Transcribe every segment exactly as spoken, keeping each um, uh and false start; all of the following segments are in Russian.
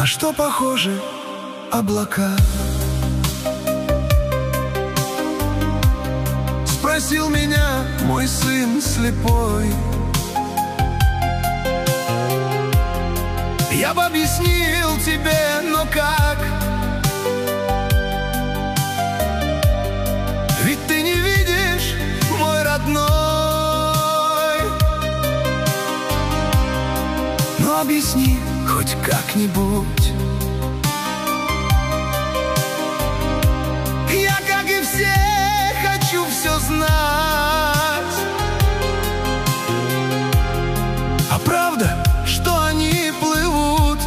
На что похожи облака? Спросил меня мой сын слепой. Я бы объяснил тебе, но как? Ведь ты не видишь, мой родной. Но объясни хоть как-нибудь. Я, как и все, хочу все знать. А правда, что они плывут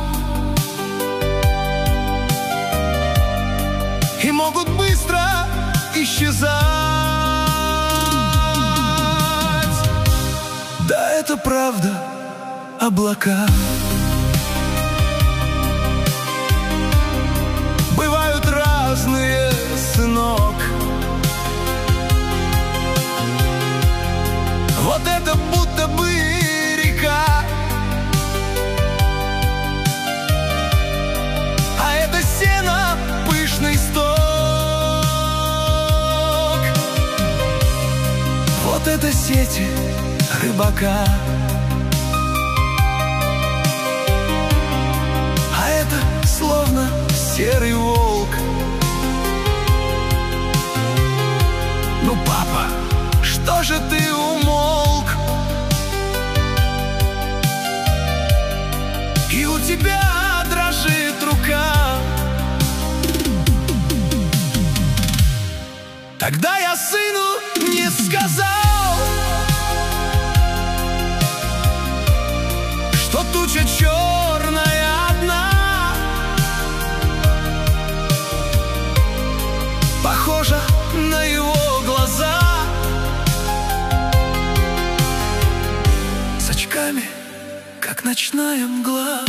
и могут быстро исчезать? Да, это правда, облака бывают разные, сынок. Вот это будто бы река, а это сено, пышный сток. Вот это сети рыбака, а это словно серый волк. Ну, папа, что же ты умолк? И у тебя дрожит рука. Тогда я сыну не сказал, что туча черная одна похожа на его глаза. С очками, как ночная мгла.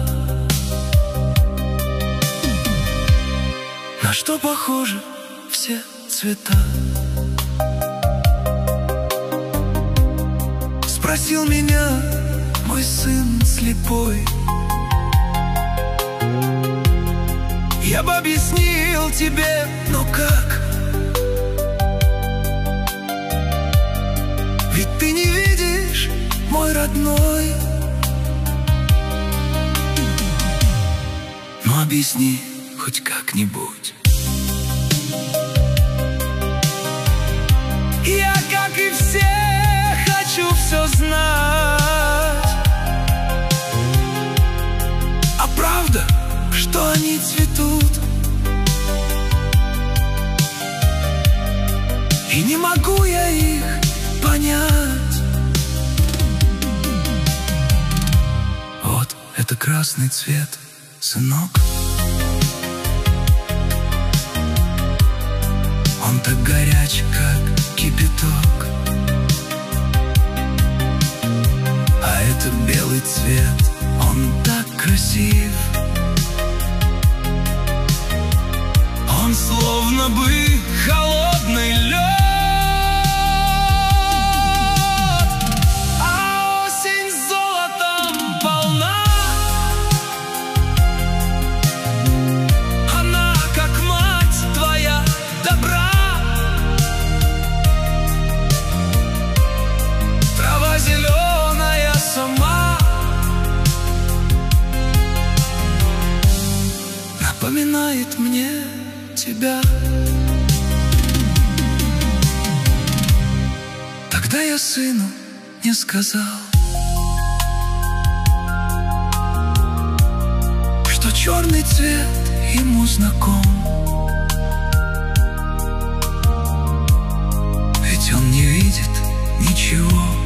На что похожи все цвета? Спросил меня мой сын слепой. Я бы объяснил тебе, но как? Ведь ты не видишь, мой родной. Ну, объясни хоть как-нибудь. Я, как и все, хочу все знать. А правда, что они цветут, и не могу я их понять. Вот это красный цвет, сынок. Он так горяч, как кипяток. А это белый цвет, он так красив. Он словно бы холодный лед. А осень золотом полна. Она, как мать твоя, добра. Трава зеленая сама напоминает мне тебя. Тогда я сыну не сказал, что черный цвет ему знаком. Ведь он не видит ничего.